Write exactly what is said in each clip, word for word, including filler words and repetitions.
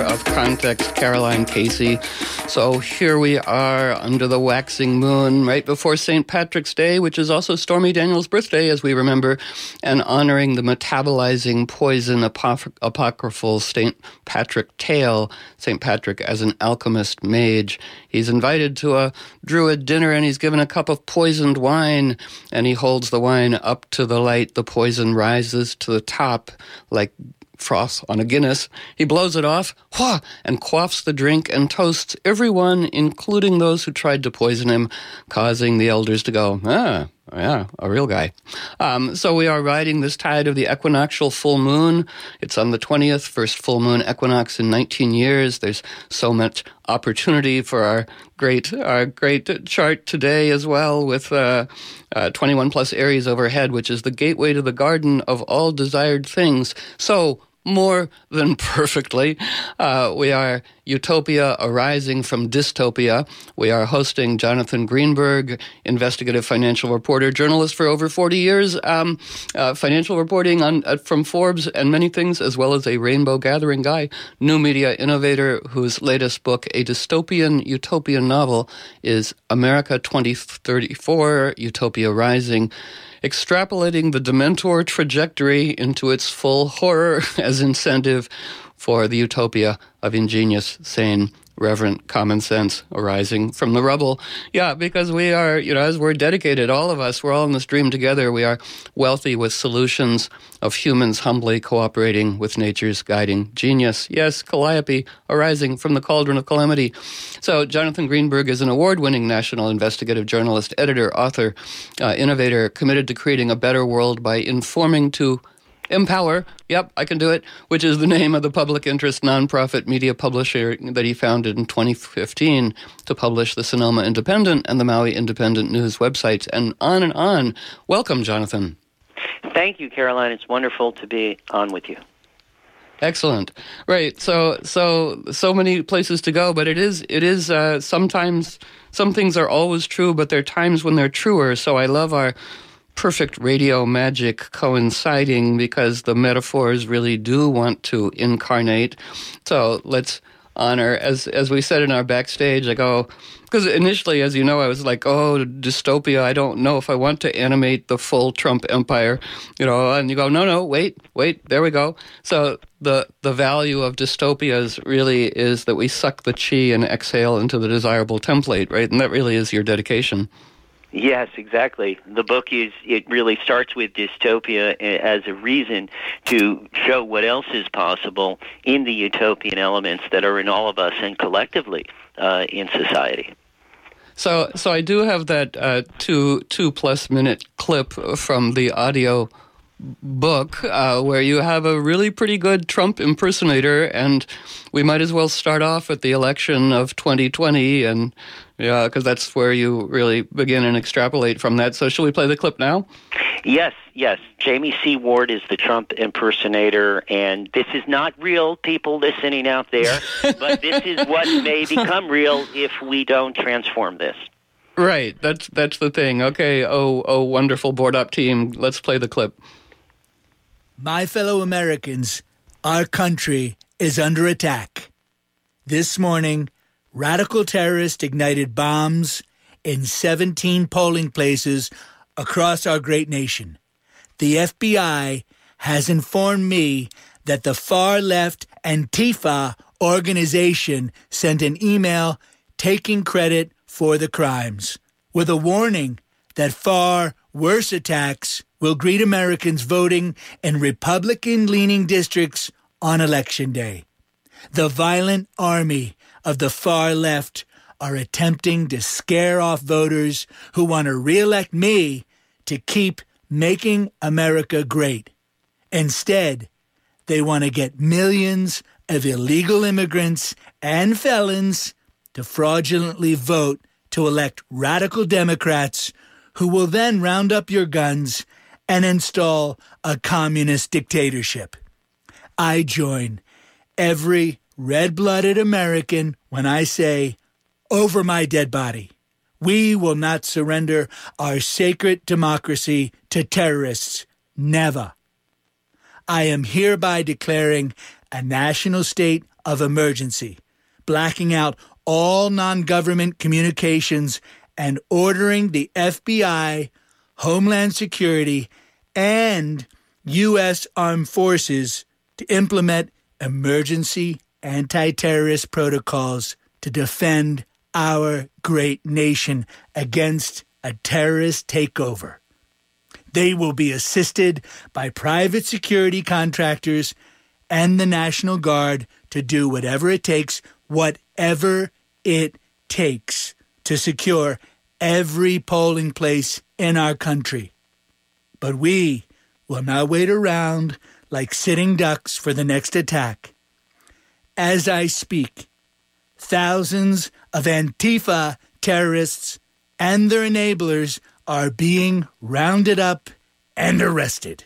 of Context, Caroline Casey. So here we are under the waxing moon right before Saint Patrick's Day, which is also Stormy Daniels' birthday, as we remember, and honoring the metabolizing poison apoph- apocryphal Saint Patrick tale, Saint Patrick as an alchemist mage. He's invited to a druid dinner and he's given a cup of poisoned wine, and he holds the wine up to the light. The poison rises to the top like froth on a Guinness. He blows it off, wha, and quaffs the drink and toasts everyone, including those who tried to poison him, causing the elders to go, ah, yeah, a real guy. Um, so we are riding this tide of the equinoctial full moon. It's on the twentieth, first full moon equinox in nineteen years. There's so much opportunity for our great our great chart today as well, with uh, uh, twenty-one plus Aries overhead, which is the gateway to the garden of all desired things. So more than perfectly. Uh, we are Utopia arising from dystopia. We are hosting Jonathan Greenberg, investigative financial reporter, journalist for over forty years, um, uh, financial reporting on uh, from Forbes and many things, as well as a rainbow gathering guy, new media innovator whose latest book, a dystopian utopian novel, is America twenty thirty-four, Utopia Rising, extrapolating the Dementor trajectory into its full horror as incentive for the utopia of ingenious, sane, reverent common sense arising from the rubble. Yeah, because we are, you know, as we're dedicated, all of us, we're all in this dream together. We are wealthy with solutions of humans humbly cooperating with nature's guiding genius. Yes, Calliope arising from the cauldron of calamity. So Jonathan Greenberg is an award-winning national investigative journalist, editor, author, uh, innovator, committed to creating a better world by informing to Empower, yep, I can do it, which is the name of the public interest nonprofit media publisher that he founded in twenty fifteen to publish the Sonoma Independent and the Maui Independent News websites, and on and on. Welcome, Jonathan. Thank you, Caroline. It's wonderful to be on with you. Excellent. Right. So, so, so many places to go, but it is, it is, uh, sometimes, some things are always true, but there are times when they're truer. So I love our perfect radio magic coinciding, because the metaphors really do want to incarnate. So let's honor, as as we said in our backstage, I go, because initially, as you know, I was like, oh, dystopia, I don't know if I want to animate the full Trump empire, you know, and you go, no, no, wait, wait, there we go. So the the value of dystopias really is that we suck the chi and exhale into the desirable template, right? And that really is your dedication. Yes, exactly. The book is, it really starts with dystopia as a reason to show what else is possible in the utopian elements that are in all of us and collectively uh, in society. So, so I do have that uh, two two plus minute clip from the audio book uh, where you have a really pretty good Trump impersonator, and we might as well start off at the election of twenty twenty, and yeah, because that's where you really begin and extrapolate from that. So shall we play the clip now? Yes, yes. Jamie C. Ward is the Trump impersonator, and this is not real, people listening out there, but this is what may become real if we don't transform this. Right, that's that's the thing. Okay, oh, oh, wonderful board up team. Let's play the clip. My fellow Americans, our country is under attack. This morning, radical terrorists ignited bombs in seventeen polling places across our great nation. The F B I has informed me that the far-left Antifa organization sent an email taking credit for the crimes, with a warning that far worse attacks will greet Americans voting in Republican-leaning districts on Election Day. The violent army of the far left are attempting to scare off voters who want to reelect me to keep making America great. Instead, they want to get millions of illegal immigrants and felons to fraudulently vote to elect radical Democrats who will then round up your guns and install a communist dictatorship. I join every red-blooded American when I say, over my dead body, we will not surrender our sacred democracy to terrorists. Never. I am hereby declaring a national state of emergency, blacking out all non-government communications and ordering the F B I, Homeland Security, and U S Armed Forces to implement emergency anti-terrorist protocols to defend our great nation against a terrorist takeover. They will be assisted by private security contractors and the National Guard to do whatever it takes, whatever it takes to secure every polling place in our country. But we will not wait around like sitting ducks for the next attack. As I speak, thousands of Antifa terrorists and their enablers are being rounded up and arrested.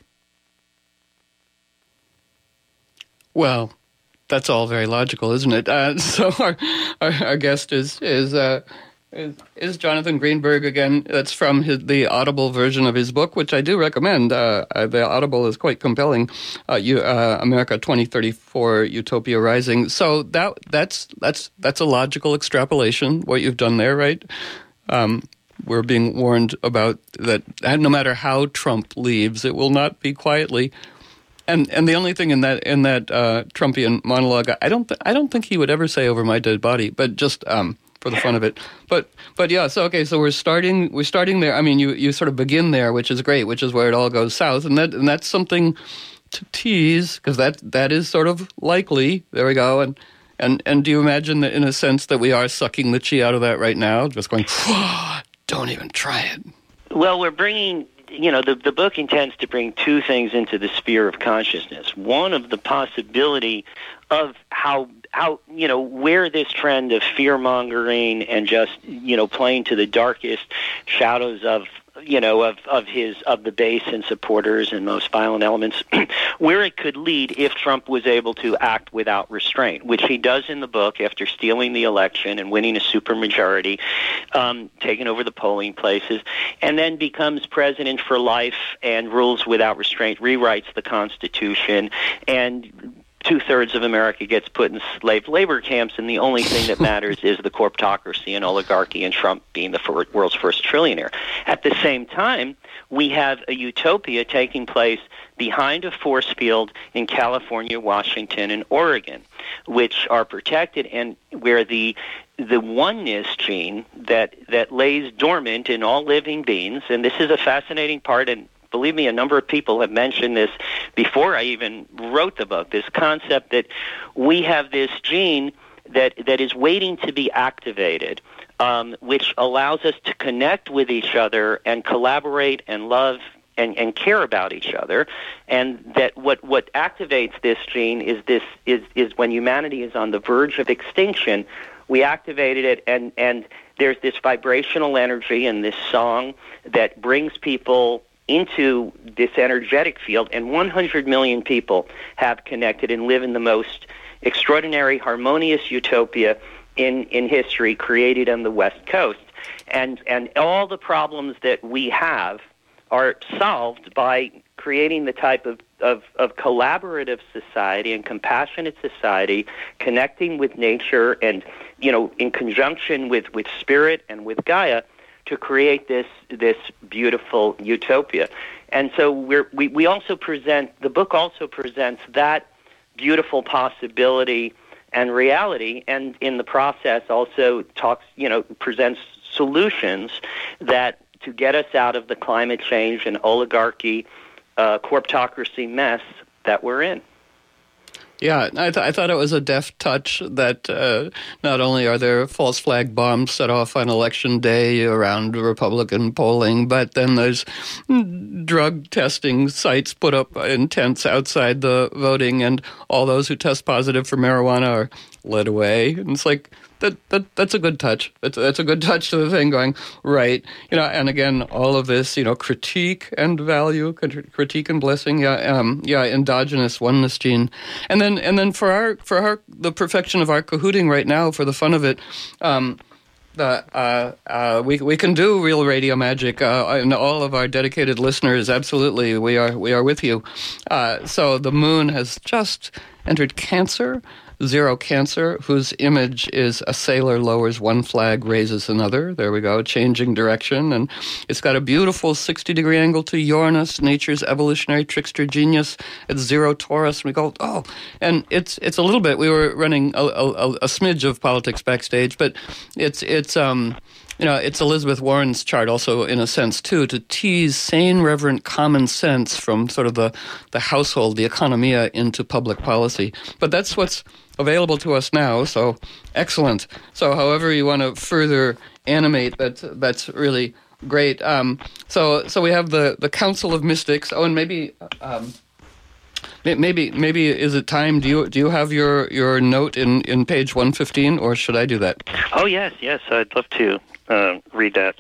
Well, that's all very logical, isn't it? Uh, so our, our our guest is is uh, is, is Jonathan Greenberg again. That's from his, the Audible version of his book, which I do recommend. Uh, the Audible is quite compelling. Uh, you, uh, America twenty thirty-four, Utopia Rising. So that that's that's that's a logical extrapolation. What you've done there, right? Um, we're being warned about that. No matter how Trump leaves, it will not be quietly. And and the only thing in that in that uh, Trumpian monologue, I don't th- I don't think he would ever say "over my dead body," but just um, for the fun of it. But but yeah, so okay, so we're starting we're starting there. I mean, you, you sort of begin there, which is great, which is where it all goes south, and that and that's something to tease because that that is sort of likely. There we go. And and and do you imagine that in a sense that we are sucking the chi out of that right now, just going, don't even try it. Well, we're bringing. You know, the, the book intends to bring two things into the sphere of consciousness. One of the possibility of how, how you know, where this trend of fear-mongering and just, you know, playing to the darkest shadows of, you know, of, of his, of the base and supporters and most violent elements, where it could lead if Trump was able to act without restraint, which he does in the book after stealing the election and winning a supermajority, um, taking over the polling places, and then becomes president for life and rules without restraint, rewrites the Constitution, and two-thirds of America gets put in slave labor camps, and the only thing that matters is the corptocracy and oligarchy and Trump being the fir- world's first trillionaire. At the same time, we have a utopia taking place behind a force field in California, Washington, and Oregon, which are protected and where the the oneness gene that, that lays dormant in all living beings, and this is a fascinating part, and believe me, a number of people have mentioned this before I even wrote the book, this concept that we have this gene that, that is waiting to be activated, um, which allows us to connect with each other and collaborate and love and, and care about each other. And that what, what activates this gene is this is, is when humanity is on the verge of extinction, we activated it, and, and there's this vibrational energy in this song that brings people into this energetic field, and one hundred million people have connected and live in the most extraordinary, harmonious utopia in, in history created on the West Coast. And, and all the problems that we have are solved by creating the type of, of, of collaborative society and compassionate society, connecting with nature and, you know, in conjunction with, with spirit and with Gaia, to create this this beautiful utopia. And so we're, we we also present, the book also presents that beautiful possibility and reality, and in the process also talks, you know, presents solutions that to get us out of the climate change and oligarchy, uh, corptocracy mess that we're in. Yeah, I, th- I thought it was a deft touch that uh, not only are there false flag bombs set off on election day around Republican polling, but then there's drug testing sites put up in tents outside the voting, and all those who test positive for marijuana are led away. And it's like, that, that that's a good touch. That's, that's a good touch to the thing going, right. You know, and again, all of this, you know, critique and value, critique and blessing, yeah, um, yeah, endogenous oneness gene. And then and then for our for our the perfection of our cahooting right now, for the fun of it, um, the uh, uh, we we can do real radio magic, uh, and all of our dedicated listeners, absolutely, we are we are with you. Uh, so the moon has just entered Cancer. Zero Cancer, whose image is a sailor lowers one flag, raises another. There we go, changing direction. And it's got a beautiful sixty-degree angle to Uranus, nature's evolutionary trickster genius. It's Zero Taurus. And we go, oh. And it's it's a little bit, we were running a, a, a smidge of politics backstage, but it's, it's um, you know, it's Elizabeth Warren's chart also in a sense, too, to tease sane, reverent common sense from sort of the, the household, the economia, into public policy. But that's what's available to us now, so excellent. So however you want to further animate, that, that's really great. Um, so so we have the, the Council of Mystics. Oh, and maybe... Um, Maybe, maybe is it time? Do you do you have your, your note in, in page one fifteen, or should I do that? Oh yes, yes, I'd love to uh, read that.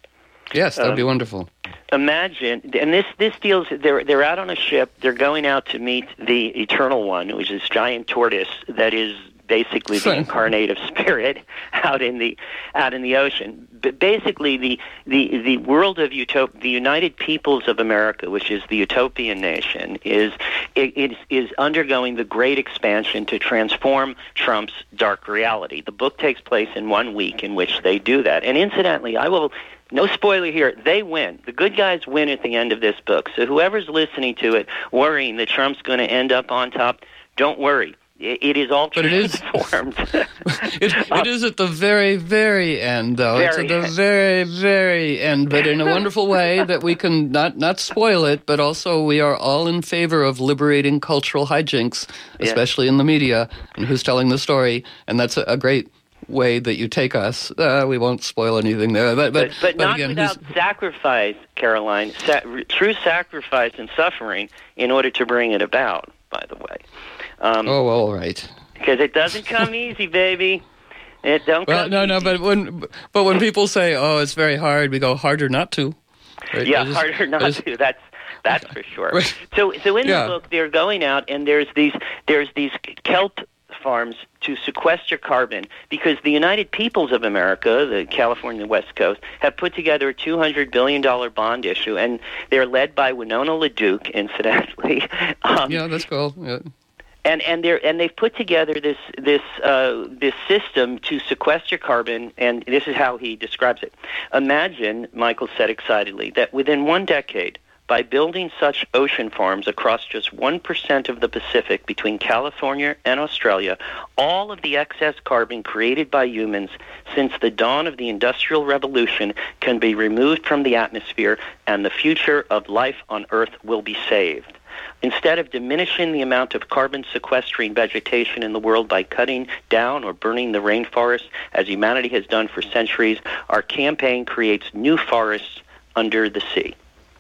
Yes, that'd um, be wonderful. Imagine, and this this deals. They're they're out on a ship. They're going out to meet the Eternal One, which is this giant tortoise that is basically the incarnative spirit out in the out in the ocean. But basically, the the the world of utop, the United Peoples of America, which is the utopian nation, is it, it is undergoing the great expansion to transform Trump's dark reality. The book takes place in one week in which they do that. And incidentally, I will. No spoiler here. They win. The good guys win at the end of this book. So whoever's listening to it, worrying that Trump's going to end up on top, don't worry. It is all transformed. But it is, it, it is at the very, very end, though. Very it's at the end. very, very end, but in a wonderful way that we can not, not spoil it, but also we are all in favor of liberating cultural hijinks, especially yeah. in the media, and who's telling the story, and that's a, a great way that you take us. Uh, we won't spoil anything there. But, but, but, but, but not again, without sacrifice, Caroline, sa- true sacrifice and suffering in order to bring it about, by the way. Um, oh, all right. Because it doesn't come easy, baby. It don't well, come no, easy. no, but when but when people say, "Oh, it's very hard," we go harder not to. Right? Yeah, just, harder not just, to. That's that's for sure. Right. So, so in yeah. the book, they're going out, and there's these there's these kelp farms to sequester carbon because the United Peoples of America, the California and the West Coast, have put together a two hundred billion dollars bond issue, and they're led by Winona LaDuke, incidentally. Um, yeah, that's cool. Yeah. And and they and they've put together this this uh, this system to sequester carbon, and this is how he describes it. Imagine, Michael said excitedly, that within one decade, by building such ocean farms across just one percent of the Pacific between California and Australia, all of the excess carbon created by humans since the dawn of the Industrial Revolution can be removed from the atmosphere, and the future of life on Earth will be saved. Instead of diminishing the amount of carbon sequestering vegetation in the world by cutting down or burning the rainforests, as humanity has done for centuries, our campaign creates new forests under the sea.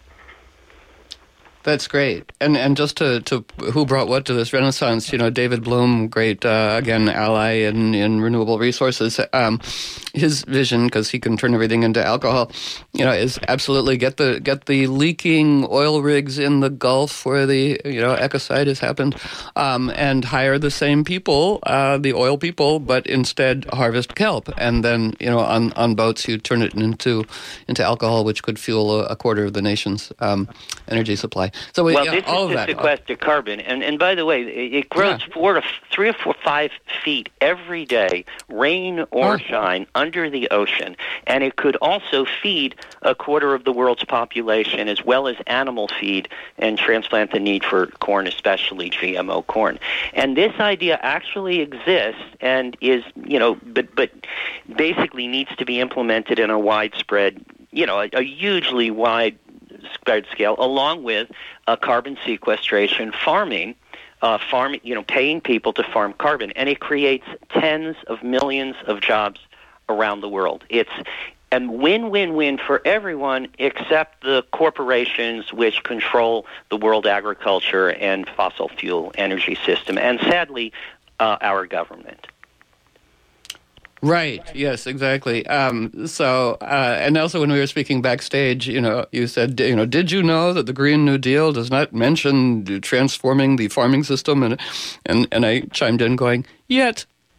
That's great. And and just to, to who brought what to this renaissance, you know, David Bloom, great, uh, again, ally in, in renewable resources, um, his vision, because he can turn everything into alcohol, you know, is absolutely get the get the leaking oil rigs in the Gulf where the, you know, ecocide has happened, um, and hire the same people, uh, the oil people, but instead harvest kelp. And then, you know, on, on boats, you turn it into into alcohol, which could fuel a, a quarter of the nation's um, energy supply. So we, well, yeah, this all is of to that. sequester carbon, and and by the way, it, it grows Yeah. four to f- three or four, five feet every day, rain or Oh. shine, under the ocean, and it could also feed a quarter of the world's population, as well as animal feed, and transplant the need for corn, especially G M O corn. And this idea actually exists, and is you know, but but basically needs to be implemented in a widespread, you know, a, a hugely wide spread scale, along with uh, carbon sequestration, farming, uh, farm, you know, paying people to farm carbon, and it creates tens of millions of jobs around the world. It's a win-win-win for everyone except the corporations which control the world agriculture and fossil fuel energy system, and sadly, uh, our government. Right. Yes, exactly. Um, so, uh, and also when we were speaking backstage, you know, you said, you know, did you know that the Green New Deal does not mention transforming the farming system? And and, and I chimed in going, yet.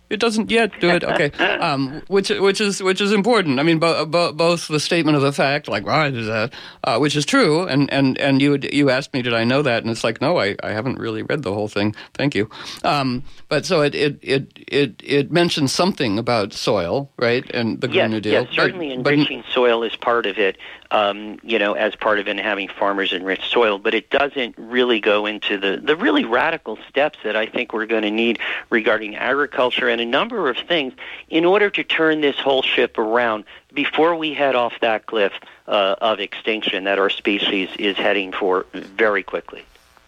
It doesn't yet do it. Okay, um, which which is which is important. I mean, bo- bo- both the statement of the fact, like why is that, uh, which is true, and and and you you asked me, did I know that? And it's like, no, I, I haven't really read the whole thing. Thank you. Um, but so it it, it it it mentions something about soil, right, and the Green yes, New Deal. Yes, certainly but, enriching but, soil is part of it. Um, you know, as part of it, having farmers enrich soil, but it doesn't really go into the, the really radical steps that I think we're going to need regarding agriculture and a number of things in order to turn this whole ship around before we head off that cliff uh, of extinction that our species is heading for very quickly.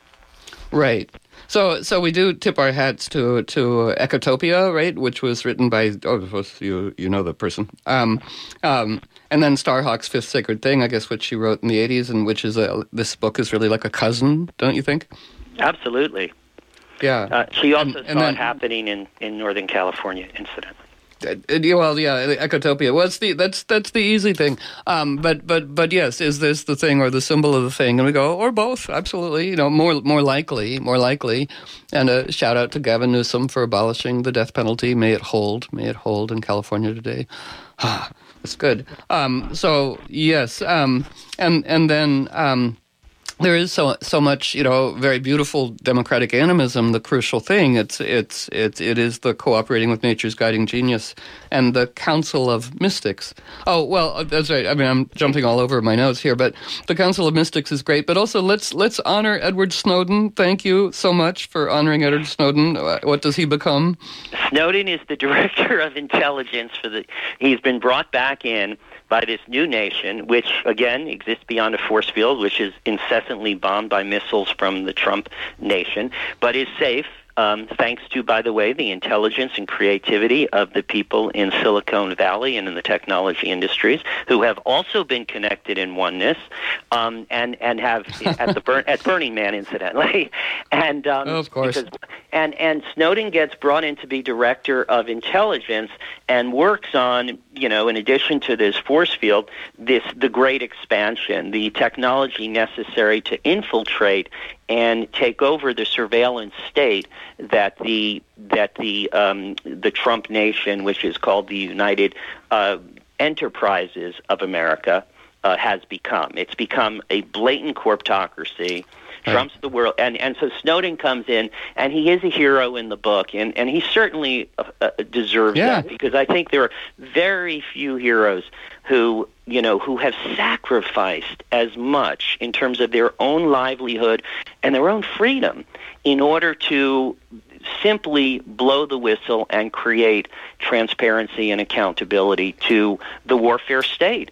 Right. So, so we do tip our hats to to Ecotopia, right? Which was written by oh, you you know the person, um, um, and then Starhawk's Fifth Sacred Thing, I guess, which she wrote in the eighties, and which is a this book is really like a cousin, don't you think? Absolutely. Yeah. Uh, she also and, saw and then, it happening in, in Northern California, incidentally. Uh, well, yeah, Ecotopia. Well, that's the that's that's the easy thing. Um, but but but yes, is this the thing or the symbol of the thing? And we go, or both. Absolutely. You know, more more likely, more likely. And a shout out to Gavin Newsom for abolishing the death penalty. May it hold. May it hold in California today. Ah, that's good. Um, so yes, um, and and then. Um, There is so so much, you know, very beautiful democratic animism. The crucial thing, it's it's it it is the cooperating with nature's guiding genius, and the Council of Mystics. Oh well, that's right. I mean, I'm jumping all over my notes here, but the Council of Mystics is great. But also, let's let's honor Edward Snowden. Thank you so much for honoring Edward Snowden. What does he become? Snowden is the director of intelligence for the. He's been brought back in by this new nation, which, again, exists beyond a force field, which is incessantly bombed by missiles from the Trump nation, but is safe, um, thanks to, by the way, the intelligence and creativity of the people in Silicon Valley and in the technology industries, who have also been connected in oneness, um, and, and have, at the Bur- at Burning Man, incidentally. and um, oh, Of course. Because, and, and Snowden gets brought in to be director of intelligence and works on, you know, in addition to this force field, this the great expansion, the technology necessary to infiltrate and take over the surveillance state that the that the um, the Trump nation, which is called the United uh, Enterprises of America, uh, has become. It's become a blatant corporatocracy. Trump's the world, and, and so Snowden comes in, and he is a hero in the book, and, and he certainly uh, uh, deserves yeah. that, because I think there are very few heroes who, you know, who have sacrificed as much in terms of their own livelihood and their own freedom in order to simply blow the whistle and create transparency and accountability to the warfare state.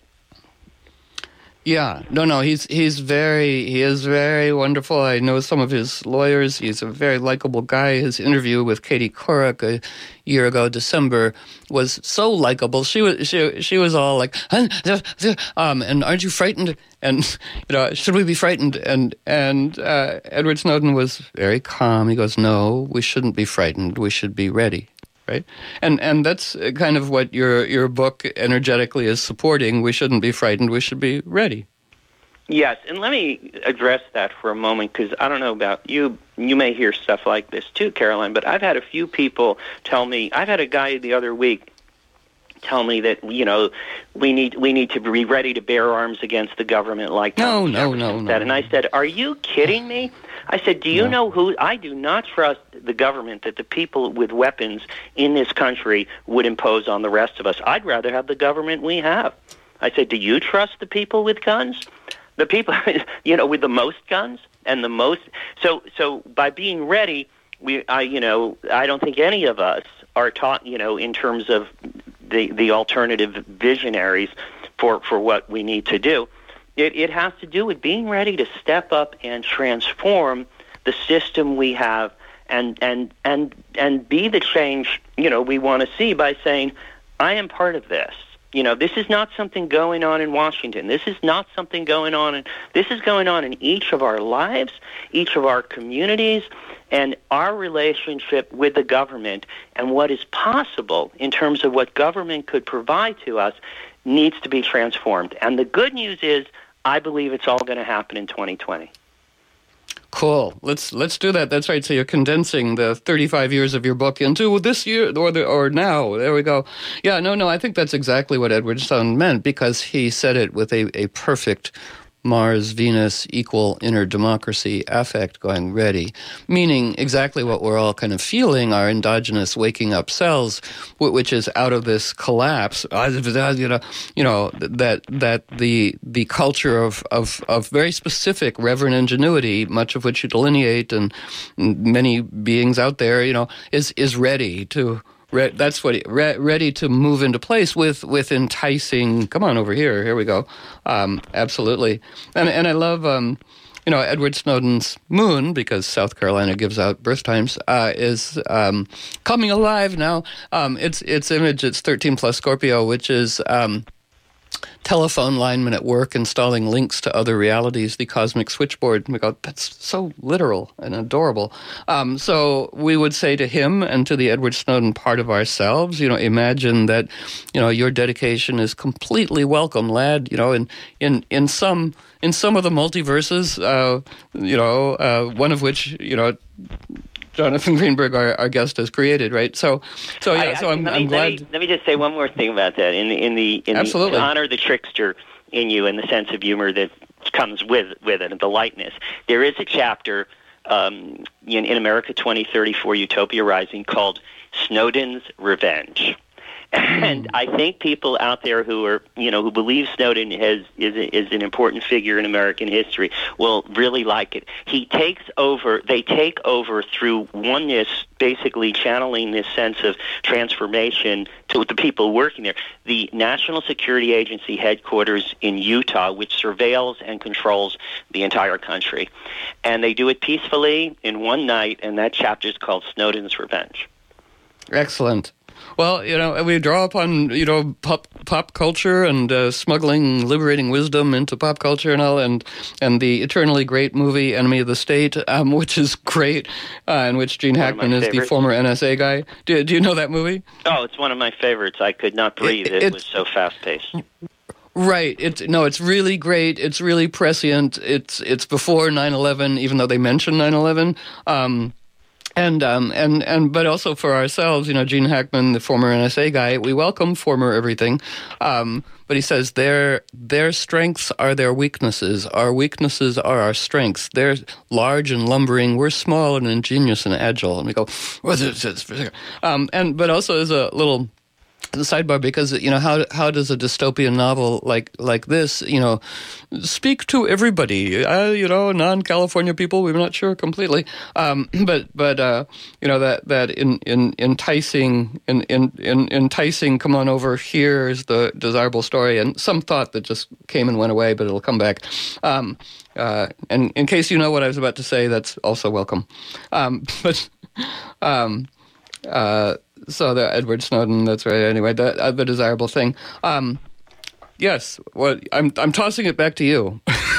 Yeah, no, no, he's he's very, he is very wonderful. I know some of his lawyers. He's a very likable guy. His interview with Katie Couric a year ago, December, was so likable. She was she she was all like, um, and aren't you frightened? And you know, should we be frightened? And and uh, Edward Snowden was very calm. He goes, no, we shouldn't be frightened. We should be ready. Right, and and that's kind of what your your book energetically is supporting. We shouldn't be frightened. We should be ready. Yes, and let me address that for a moment, because I don't know about you. You may hear stuff like this too, Caroline. But I've had a few people tell me. I've had a guy the other week tell me that, you know, we need we need to be ready to bear arms against the government, like no, Thomas no, Jefferson no, said. no. And I said, "Are you kidding me?" I said, do you no. know who? I do not trust the government that the people with weapons in this country would impose on the rest of us. I'd rather have the government we have. I said, do you trust the people with guns? The people, you know, with the most guns and the most. So, so by being ready, we, I, you know, I don't think any of us are taught, you know, in terms of the the alternative visionaries for for what we need to do. It, it has to do with being ready to step up and transform the system we have, and and and and be the change, you know, we want to see by saying, I am part of this. You know, this is not something going on in Washington. This is not something going on in, this is going on in each of our lives, each of our communities, and our relationship with the government, and what is possible in terms of what government could provide to us needs to be transformed. And the good news is, I believe it's all going to happen in twenty twenty. Cool. Let's let's do that. That's right. So you're condensing the thirty-five years of your book into this year or the, or now. There we go. Yeah. No. No. I think that's exactly what Edward Snowden meant, because he said it with a, a perfect Mars, Venus, equal inner democracy affect going ready, meaning exactly what we're all kind of feeling, our endogenous waking up selves, which is out of this collapse, you know, you know that that the the culture of, of, of very specific reverent ingenuity, much of which you delineate, and many beings out there, you know, is is ready to. Re- that's what he, re- ready to move into place with with enticing. Come on over here. Here we go. Um, absolutely, and and I love um, you know Edward Snowden's moon, because South Carolina gives out birth times, uh, is um, coming alive now. Um, its its image, it's thirteen plus Scorpio, which is. Um, telephone lineman at work installing links to other realities, the cosmic switchboard. We go, that's so literal and adorable. Um, so we would say to him and to the Edward Snowden part of ourselves, you know, imagine that, you know, your dedication is completely welcome, lad. You know, in in in some in some of the multiverses, uh, you know, uh, one of which, you know, Jonathan Greenberg, our, our guest, has created, right? So, so yeah. I, so I'm, let I'm me, glad. Let me, let me just say one more thing about that. In the in the in Absolutely. The, to honor the trickster in you and the sense of humor that comes with with it and the lightness. There is a chapter um, in, in America twenty thirty-four Utopia Rising called Snowden's Revenge. And I think people out there who are, you know, who believe Snowden has is is an important figure in American history will really like it. He takes over. They take over through oneness, basically channeling this sense of transformation to the people working there. The National Security Agency headquarters in Utah, which surveils and controls the entire country, and they do it peacefully in one night. And that chapter is called Snowden's Revenge. Excellent. Well, you know, we draw upon, you know, pop pop culture and uh, smuggling liberating wisdom into pop culture and all, and and the eternally great movie Enemy of the State, um, which is great, uh, in which Gene Hackman is favorites. The former N S A guy. Do, do you know that movie? Oh, it's one of my favorites. I could not breathe. It, it was so fast-paced. Right. It's no, it's really great. It's really prescient. It's it's before nine eleven, even though they mention nine eleven. Um And um and, and but also for ourselves, you know, Gene Hackman, the former N S A guy, we welcome former everything. Um, but he says their their strengths are their weaknesses. Our weaknesses are our strengths. They're large and lumbering. We're small and ingenious and agile. And we go, what's this? Um, and but also as a little the sidebar, because, you know, how how does a dystopian novel like like this, you know, speak to everybody? Uh, you know, non-California people, we're not sure completely. Um, but but uh, you know, that that in, in enticing in, in, in enticing, come on over here is the desirable story, and some thought that just came and went away, but it'll come back. Um, uh, and in case you know what I was about to say, that's also welcome. Um, but um, uh, So the Edward Snowden, that's right. Anyway, the, uh, the desirable thing. Um, yes, well, I'm I'm tossing it back to you.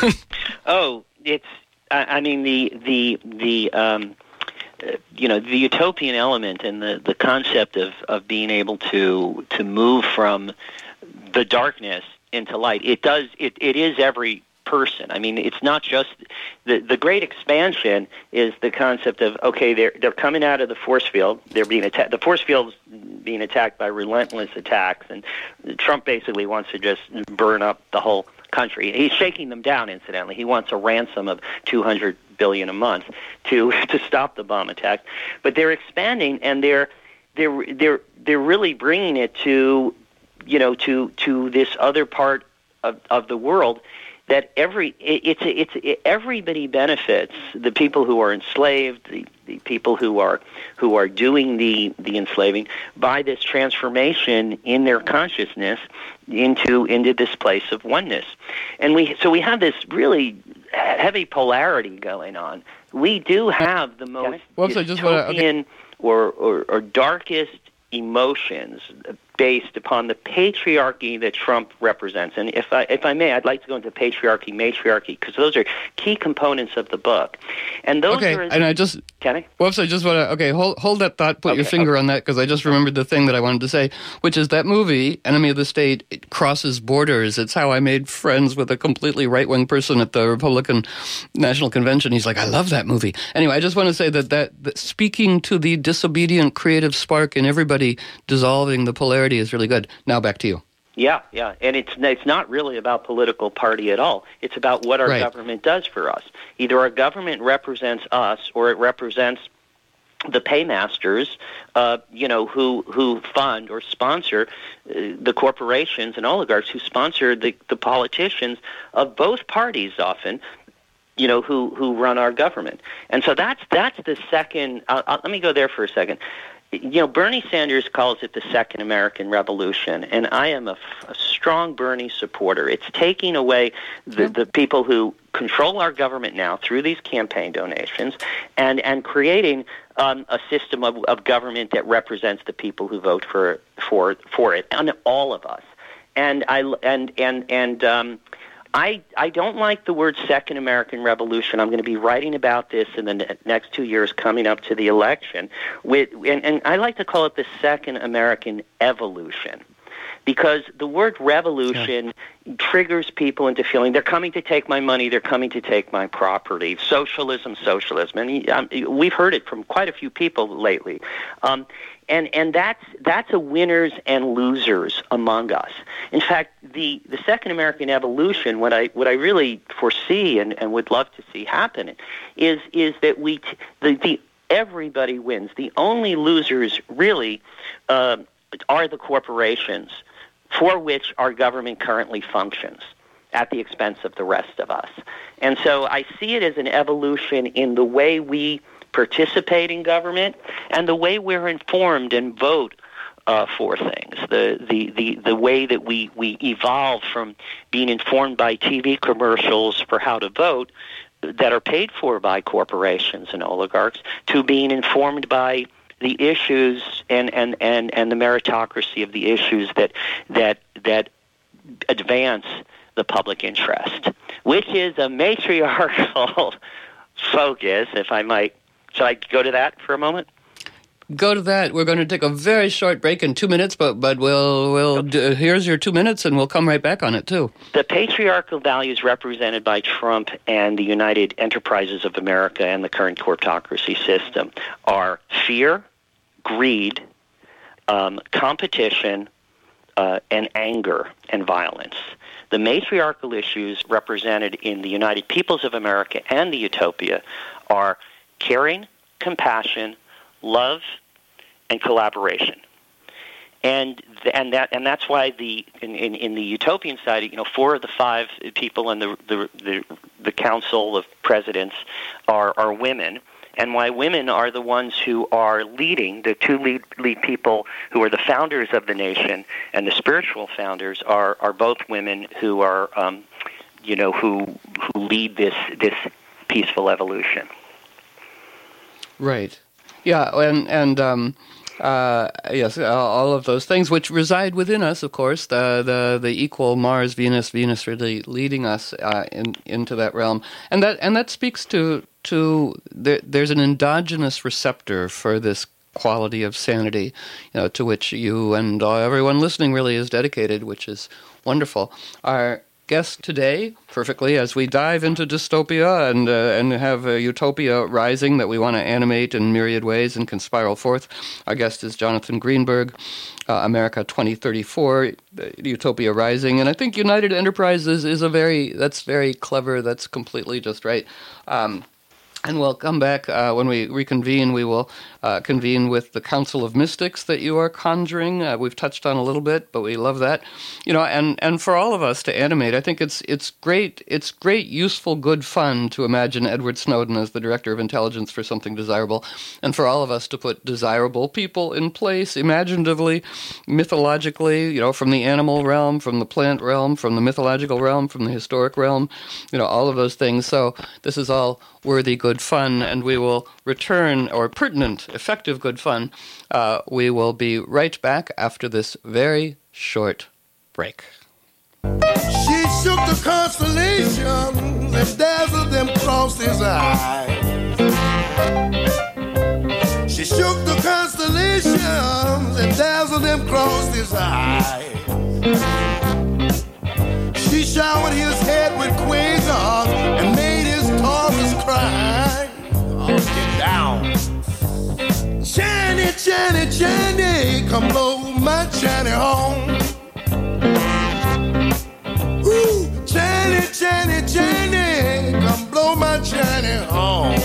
oh, it's. I, I mean the the the um, uh, you know the utopian element and the, the concept of, of being able to to move from the darkness into light. It does. It it is every person. I mean, it's not just the the great expansion is the concept of, okay, they're they're coming out of the force field. They're being attacked. The force field's being attacked by relentless attacks, and Trump basically wants to just burn up the whole country. He's shaking them down. Incidentally, he wants a ransom of two hundred billion dollars a month to to stop the bomb attack. But they're expanding, and they're they're they're they're really bringing it to, you know, to to this other part of of the world. That every it's it's it, everybody benefits. The people who are enslaved, the, the people who are who are doing the, the enslaving, by this transformation in their consciousness into into this place of oneness. And we so we have this really heavy polarity going on. We do have the most well, so just dystopian wanna, okay. or, or or darkest emotions, based upon the patriarchy that Trump represents. And if I, if I may, I'd like to go into patriarchy, matriarchy, because those are key components of the book. And those okay, are... and I just... Can I? Whoops, I just want to... Okay, hold hold that thought, put okay, your finger okay. on that, because I just remembered the thing that I wanted to say, which is that movie, Enemy of the State, it crosses borders. It's how I made friends with a completely right-wing person at the Republican National Convention. He's like, I love that movie. Anyway, I just want to say that, that, that speaking to the disobedient creative spark in everybody dissolving the polarity is really good. Now back to you. Yeah, yeah, and it's it's not really about political party at all. It's about what our right. government does for us. Either our government represents us, or it represents the paymasters, uh, you know, who who fund or sponsor uh, the corporations and oligarchs who sponsor the, the politicians of both parties often, you know, who who run our government. And so that's that's the second. Uh, uh, let me go there for a second. You know, Bernie Sanders calls it the Second American Revolution, and I am a, a strong Bernie supporter. It's taking away the, the people who control our government now through these campaign donations and, and creating um, a system of, of government that represents the people who vote for for for it, and all of us. And I and and and um, I I don't like the word Second American Revolution. I'm going to be writing about this in the ne- next two years coming up to the election. With and, and I like to call it the Second American Evolution, because the word revolution yeah. triggers people into feeling they're coming to take my money, they're coming to take my property. Socialism, socialism, and um, we've heard it from quite a few people lately. Um, And and that's that's a winners and losers among us. In fact, the, the Second American Evolution, what I what I really foresee and, and would love to see happen, is is that we t- the, the everybody wins. The only losers really uh, are the corporations for which our government currently functions at the expense of the rest of us. And so I see it as an evolution in the way we participate in government and the way we're informed and vote uh, for things, the, the, the, the way that we, we evolve from being informed by T V commercials for how to vote that are paid for by corporations and oligarchs to being informed by the issues and, and, and, and the meritocracy of the issues that that that advance the public interest, which is a matriarchal focus, if I might. Shall I go to that for a moment? Go to that. We're going to take a very short break in two minutes, but but we'll we'll do, here's your two minutes, and we'll come right back on it too. The patriarchal values represented by Trump and the United Enterprises of America and the current corptocracy system are fear, greed, um, competition, uh, and anger and violence. The matriarchal issues represented in the United Peoples of America and the Utopia are caring, compassion, love, and collaboration. And and that and that's why the in, in, in the utopian side, you know, four of the five people in the the the, the Council of Presidents are are women, and why women are the ones who are leading. The two lead lead people who are the founders of the nation and the spiritual founders are are both women who are um, you know who who lead this this peaceful evolution. Right. Yeah, and and um, uh, yes, all of those things which reside within us, of course, the the, the equal Mars, Venus, Venus really leading us uh, in, into that realm, and that and that speaks to to there, there's an endogenous receptor for this quality of sanity, you know, to which you and uh, everyone listening really is dedicated, which is wonderful. Our guest today, perfectly, as we dive into dystopia and uh, and have a utopia rising that we want to animate in myriad ways and can spiral forth. Our guest is Jonathan Greenberg, uh, America twenty thirty-four, Utopia Rising, and I think United Enterprises is a very that's very clever. That's completely just right. Um, And we'll come back uh, when we reconvene. We will uh, convene with the Council of Mystics that you are conjuring. Uh, we've touched on a little bit, but we love that, you know. And, and for all of us to animate, I think it's it's great. It's great, useful, good fun to imagine Edward Snowden as the director of intelligence for something desirable, and for all of us to put desirable people in place, imaginatively, mythologically, you know, from the animal realm, from the plant realm, from the mythological realm, from the historic realm, you know, all of those things. So this is all worthy, good good fun, and we will return, or pertinent, effective good fun. Uh, we will be right back after this very short break. She shook the constellations and dazzled them across his eyes. She shook the constellations and dazzled them across his eyes. She showered his head with quasars and made his daughters cry. Oh, get down. Johnny, Johnny, Johnny, come blow my Johnny home. Ooh, Johnny, Johnny, Johnny, come blow my Johnny home.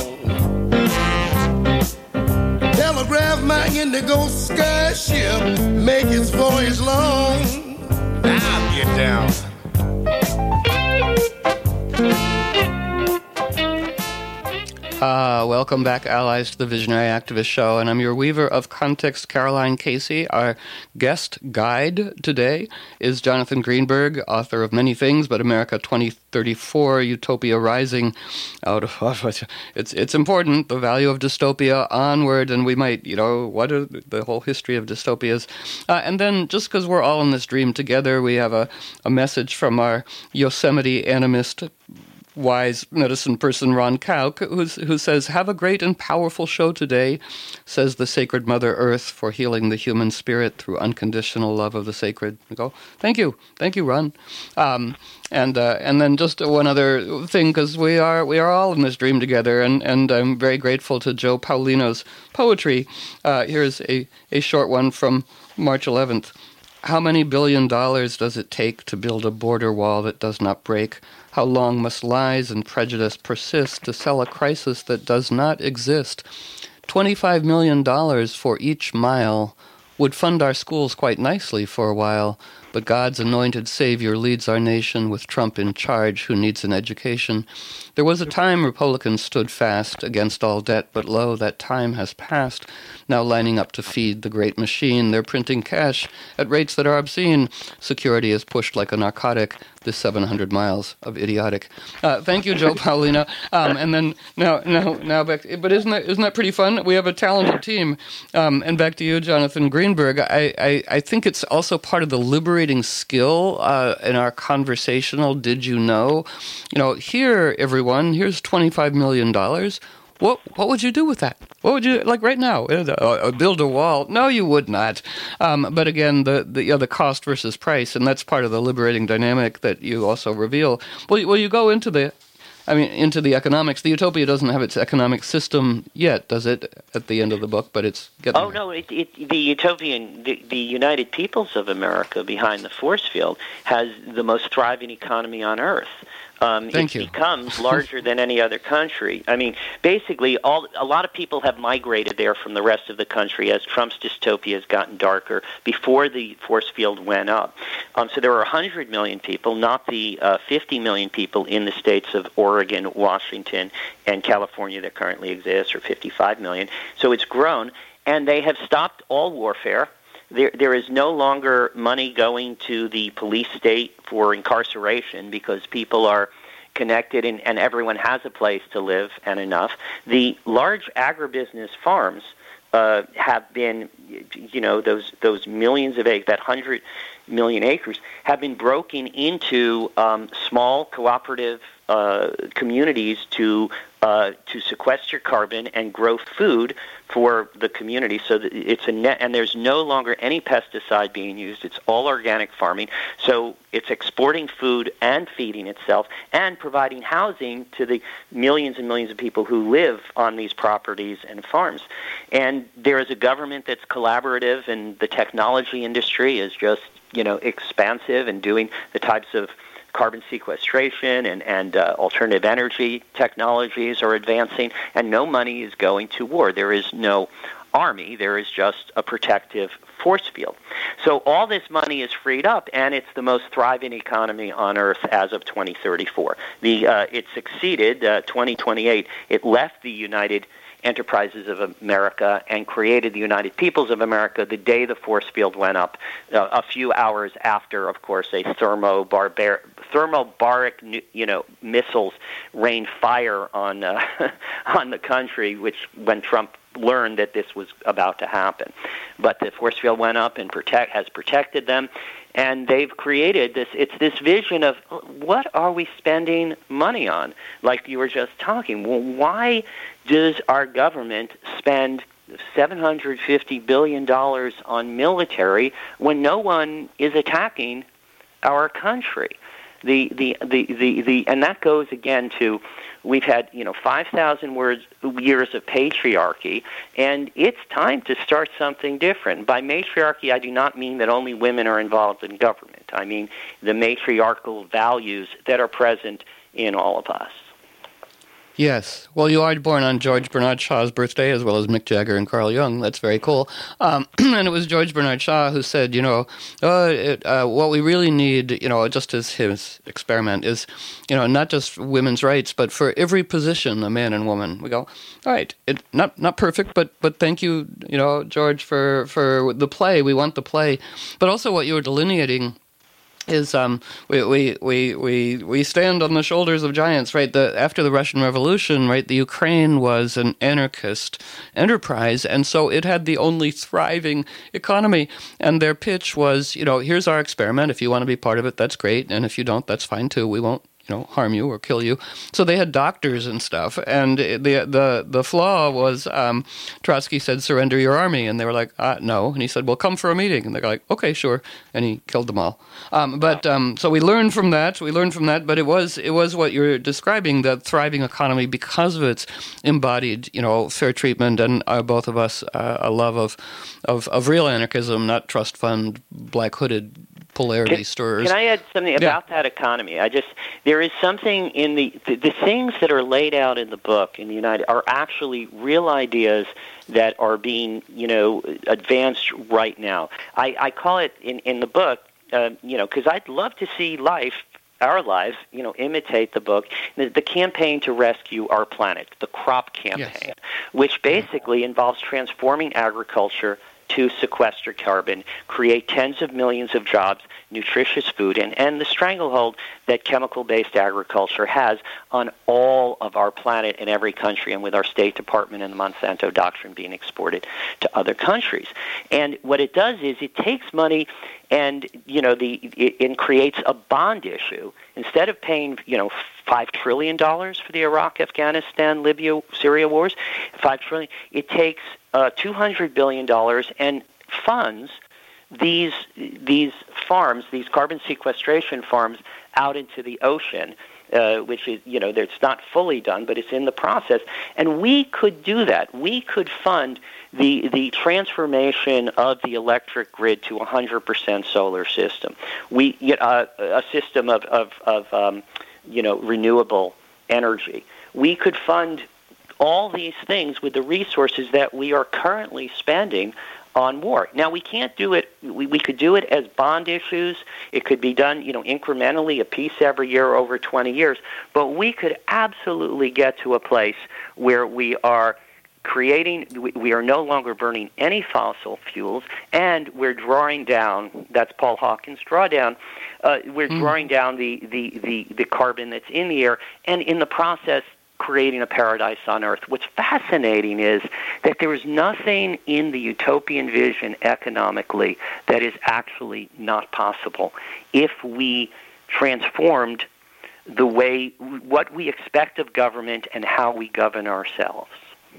Telegraph my indigo sky ship, make its voyage long. Now get down. Uh, welcome back, allies, to the Visionary Activist Show, and I'm your weaver of context, Caroline Casey. Our guest guide today is Jonathan Greenberg, author of many things, but America twenty thirty-four, Utopia Rising, out of, it's it's important, the value of dystopia, onward, and we might, you know, what are the whole history of dystopias. Uh, and then, just because we're all in this dream together, we have a, a message from our Yosemite animist, wise medicine person Ron Kauk, who's, who says, "Have a great and powerful show today, says the sacred Mother Earth, for healing the human spirit through unconditional love of the sacred." I go, thank you. Thank you, Ron. Um, and uh, and then just one other thing, because we are we are all in this dream together, and, and I'm very grateful to Joe Paulino's poetry. Uh, here's a, a short one from March eleventh. "How many billion dollars does it take to build a border wall that does not break? How long must lies and prejudice persist to sell a crisis that does not exist? twenty-five million dollars for each mile would fund our schools quite nicely for a while, but God's anointed Savior leads our nation with Trump in charge, who needs an education. There was a time Republicans stood fast against all debt, but lo, that time has passed. Now lining up to feed the great machine, they're printing cash at rates that are obscene. Security is pushed like a narcotic, this seven hundred miles of idiotic." Uh, thank you, Joe Paulino. Um, and then now, now, now back. To, but isn't that isn't that pretty fun? We have a talented team. Um, and back to you, Jonathan Greenberg. I, I, I think it's also part of the liberating skill uh, in our conversational. Did you know? You know, here, everyone. Here's twenty-five million dollars. What what would you do with that? What would you, like right now, uh, build a wall? No, you would not. Um, but again, the the, you know, the cost versus price, and that's part of the liberating dynamic that you also reveal. Well, well, you go into the, I mean, into the economics. The Utopia doesn't have its economic system yet, does it? At the end of the book, but it's getting. Oh there. no! It, it, the Utopian, the, the United Peoples of America, behind the force field, has the most thriving economy on Earth. Um, Thank it you. becomes larger than any other country. I mean, basically, all a lot of people have migrated there from the rest of the country as Trump's dystopia has gotten darker before the force field went up. Um, so there are one hundred million people, not the uh, fifty million people in the states of Oregon, Washington, and California that currently exist, or fifty-five million. So it's grown, and they have stopped all warfare. There, there is no longer money going to the police state for incarceration because people are connected and, and everyone has a place to live and enough. The large agribusiness farms uh, have been, you know, those those millions of acres, that hundred million acres, have been broken into um, small cooperative uh, communities to uh, to sequester carbon and grow food for the community. So that it's a net, and there's no longer any pesticide being used. It's all organic farming. So it's exporting food and feeding itself and providing housing to the millions and millions of people who live on these properties and farms. And there is a government that's collaborative, and the technology industry is just, you know, expansive and doing the types of carbon sequestration and, and uh, alternative energy technologies are advancing, and no money is going to war. There is no army. There is just a protective force field. So all this money is freed up, and it's the most thriving economy on Earth as of twenty thirty-four. The uh, it succeeded uh, twenty twenty-eight. It left the United Enterprises of America and created the United Peoples of America the day the force field went up, uh, a few hours after, of course, a thermobarbar- thermobaric, you know, missiles rained fire on uh, on the country, which when Trump learned that this was about to happen. But the force field went up and protect has protected them, and they've created this. It's this vision of what are we spending money on? Like you were just talking. Well, why does our government spend seven hundred fifty billion dollars on military when no one is attacking our country? The, the the the the and that goes again to we've had you know five thousand words years of patriarchy, and it's time to start something different. By matriarchy, I do not mean that only women are involved in government. I mean the matriarchal values that are present in all of us. Yes. Well, you are born on George Bernard Shaw's birthday, as well as Mick Jagger and Carl Jung. That's very cool. Um, and it was George Bernard Shaw who said, you know, uh, it, uh, what we really need, you know, just as his experiment is, you know, not just women's rights, but for every position, a man and woman. We go, all right, it, not not perfect, but but thank you, you know, George, for, for the play. We want the play. But also what you were delineating is um we, we we we we stand on the shoulders of giants, right? The after the Russian Revolution, right, the Ukraine was an anarchist enterprise, and so it had the only thriving economy. And their pitch was, you know, here's our experiment. If you want to be part of it, that's great, and if you don't, that's fine too. We won't, you know, harm you or kill you. So they had doctors and stuff, and the the the flaw was um, Trotsky said, "Surrender your army," and they were like, uh, "No," and he said, "Well, come for a meeting," and they're like, "Okay, sure," and he killed them all. Um, but um, so we learned from that. We learned from that, but it was it was what you're describing, the thriving economy, because of its embodied, you know, fair treatment, and uh, both of us uh, a love of, of of real anarchism, not trust fund, black hooded polarity can, stirrers. Can I add something about yeah. that economy? I just there is something in the, the the things that are laid out in the book in the United are actually real ideas that are being, you know, advanced right now. I, I call it in in the book, uh, you know, because I'd love to see life. Our lives, you know, imitate the book, the, the campaign to rescue our planet, the crop campaign, yes. which basically involves transforming agriculture to sequester carbon, create tens of millions of jobs, nutritious food, and end the stranglehold that chemical-based agriculture has on all of our planet in every country, and with our State Department and the Monsanto Doctrine being exported to other countries. And what it does is it takes money and, you know, the it, it creates a bond issue. Instead of paying, you know, five trillion dollars for the Iraq, Afghanistan, Libya, Syria wars, five trillion dollars, it takes uh, two hundred billion dollars and funds these these farms, these carbon sequestration farms, out into the ocean, uh, which is, you know, it's not fully done, but it's in the process. And we could do that. We could fund the the transformation of the electric grid to a one hundred percent solar system. We uh, a system of of, of um, you know, renewable energy. We could fund all these things with the resources that we are currently spending on war. Now, we can't do it. We, we could do it as bond issues. It could be done, you know, incrementally, a piece every year over twenty years. But we could absolutely get to a place where we are creating, we, we are no longer burning any fossil fuels, and we're drawing down, that's Paul Hawkins' drawdown, uh, we're mm. drawing down the, the, the, the carbon that's in the air, and in the process, creating a paradise on Earth. What's fascinating is that there is nothing in the utopian vision economically that is actually not possible if we transformed the way, what we expect of government and how we govern ourselves.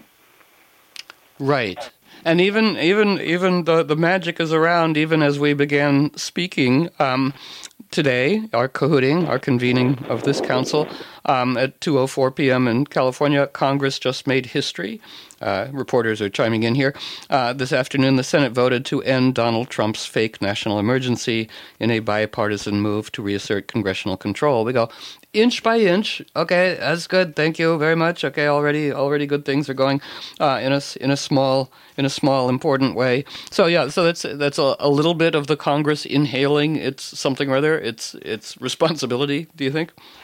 Right. And even even even the, the magic is around, even as we began speaking um, today, our cahooting, our convening of this council um, at two oh four p.m. in California. Congress just made history. Uh, reporters are chiming in here. Uh, this afternoon, the Senate voted to end Donald Trump's fake national emergency in a bipartisan move to reassert congressional control. We go inch by inch. Okay, that's good. Thank you very much. Okay, already, already good things are going uh, in a in a small in a small important way. So yeah, so that's that's a, a little bit of the Congress inhaling its something or other. It's its responsibility. Do you think?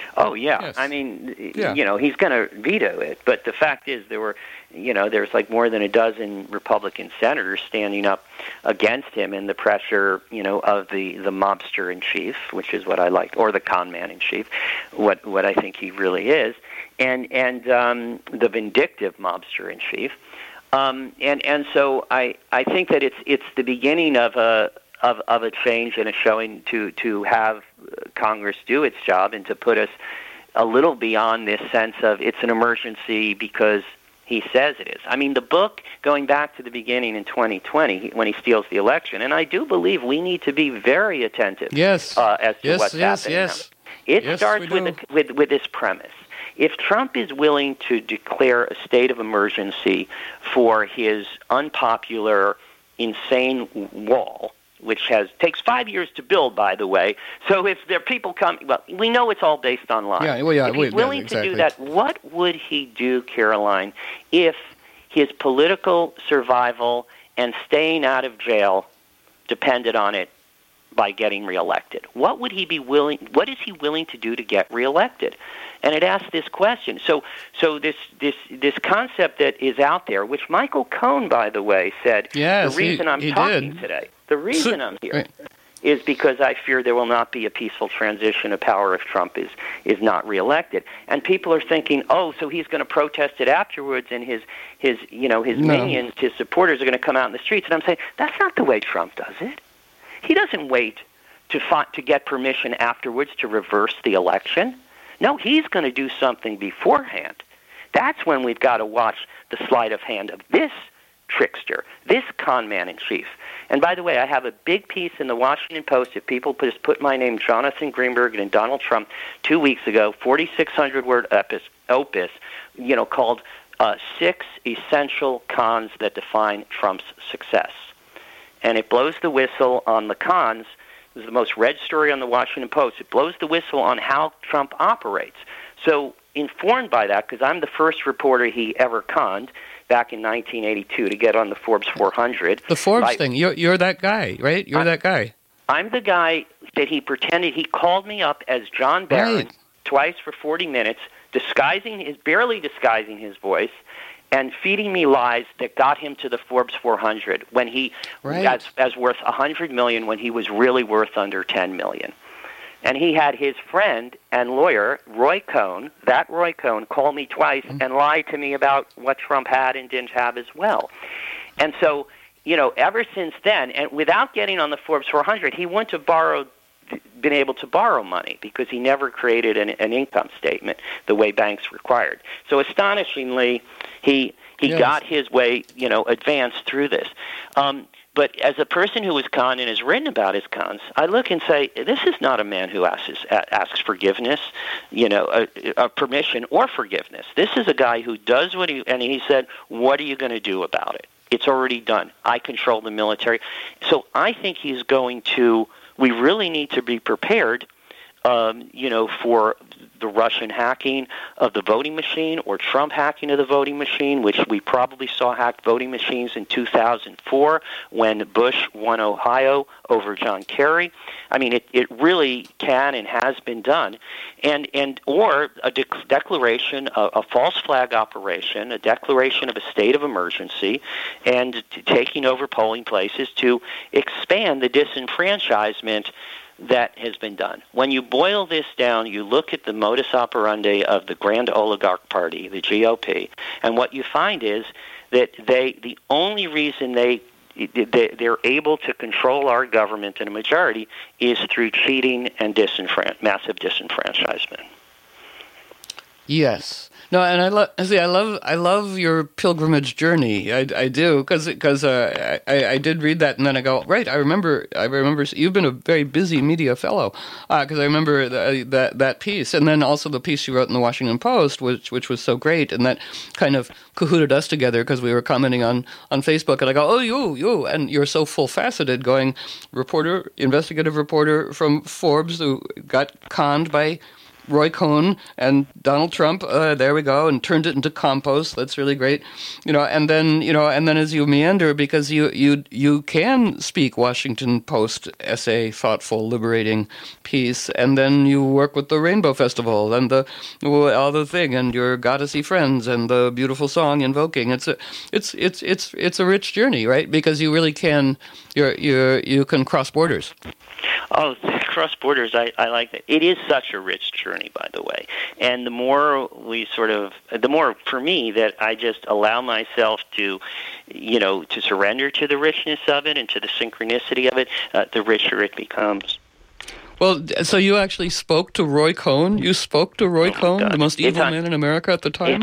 Oh, yeah. Yes. I mean, Yeah. you know, he's going to veto it. But the fact is there were, you know, there's like more than a dozen Republican senators standing up against him in the pressure, you know, of the, the mobster in chief, which is what I liked, or the con man in chief, what what I think he really is, and and um, the vindictive mobster in chief. Um, and and so I, I think that it's it's the beginning of a of of a change and a showing to to have Congress do its job and to put us a little beyond this sense of it's an emergency because he says it is. I mean, the book, going back to the beginning in twenty twenty when he steals the election, and I do believe we need to be very attentive Yes. uh, as to yes, what's yes, happening. yes. It Yes, starts we with, do. the, with with this premise. If Trump is willing to declare a state of emergency for his unpopular, insane wall, which has takes five years to build, by the way. So if there are people coming, well, we know it's all based on lies. Yeah, well, yeah, if we- he's yeah, willing exactly. to do that, what would he do, Caroline, if his political survival and staying out of jail depended on it by getting reelected? What would he be willing? What is he willing to do to get reelected? And it asks this question. So, so this this this concept that is out there, which Michael Cohen, by the way, said Yes, the reason he- I'm he talking did. today, the reason I'm here, Right. is because I fear there will not be a peaceful transition of power if Trump is is not reelected. And people are thinking, oh, so he's going to protest it afterwards, and his his you know his No. minions, his supporters are going to come out in the streets. And I'm saying that's not the way Trump does it. He doesn't wait to fi- to get permission afterwards to reverse the election. No, he's going to do something beforehand. That's when we've got to watch the sleight of hand of this trickster, this con man in chief. And by the way, I have a big piece in the Washington Post. If people just put my name, Jonathan Greenberg, and Donald Trump, two weeks ago, forty-six hundred word opus, opus you know, called uh, Six Essential Cons That Define Trump's Success. And it blows the whistle on the cons. It was the most read story on the Washington Post. It blows the whistle on how Trump operates. So informed by that, because I'm the first reporter he ever conned back in nineteen eighty-two to get on the Forbes four hundred. The Forbes by, thing. You're you're that guy, right? You're I'm, that guy. I'm the guy that he pretended. He called me up as John Barron Right. twice for forty minutes, disguising his, barely disguising his voice, and feeding me lies that got him to the Forbes four hundred when he Right. as, as worth one hundred million dollars when he was really worth under ten million dollars. And he had his friend and lawyer, Roy Cohn, that Roy Cohn, call me twice Mm-hmm. and lie to me about what Trump had and didn't have as well. And so, you know, ever since then, and without getting on the Forbes four hundred, he wouldn't have borrowed, been able to borrow money because he never created an, an income statement the way banks required. So astonishingly, he he Yes. got his way, you know, advanced through this. Um, But as a person who was conned and has written about his cons, I look and say, this is not a man who asks asks forgiveness, you know, a, a permission or forgiveness. This is a guy who does what he, and he said, what are you going to do about it? It's already done. I control the military. So I think he's going to, we really need to be prepared, um, you know, for the Russian hacking of the voting machine or Trump hacking of the voting machine, which we probably saw hacked voting machines in two thousand four when Bush won Ohio over John Kerry. I mean, it, it really can and has been done. And, and or a de- declaration, a, a false flag operation, a declaration of a state of emergency, and t- taking over polling places to expand the disenfranchisement that has been done. When you boil this down, you look at the modus operandi of the Grand Oligarch Party, the G O P, and what you find is that they, the only reason they, they're able to control our government in a majority is through cheating and disenfran- massive disenfranchisement. Yes. No, and I love. See, I love. I love your pilgrimage journey. I, I do because because uh, I I did read that and then I go right. I remember. I remember you've been a very busy media fellow because uh, I remember the, that that piece and then also the piece you wrote in the Washington Post, which which was so great and that kind of cahooted us together because we were commenting on on Facebook and I go, oh you you and you're so full faceted, going reporter, investigative reporter from Forbes who got conned by Roy Cohn and Donald Trump. Uh, there we go, and turned it into compost. That's really great, you know. And then you know, and then as you meander, because you you you can speak Washington Post essay, thoughtful, liberating piece, and then you work with the Rainbow Festival and the all the thing, and your goddessy friends and the beautiful song Invoking. It's a it's it's it's it's a rich journey, right? Because you really can you're you you can cross borders. Oh, cross borders, I, I like that. It is such a rich journey, by the way. And the more we sort of, the more, for me, that I just allow myself to, you know, to surrender to the richness of it and to the synchronicity of it, uh, the richer it becomes. Well, so you actually spoke to Roy Cohn? You spoke to Roy oh Cohn, the most evil on, man in America at the time?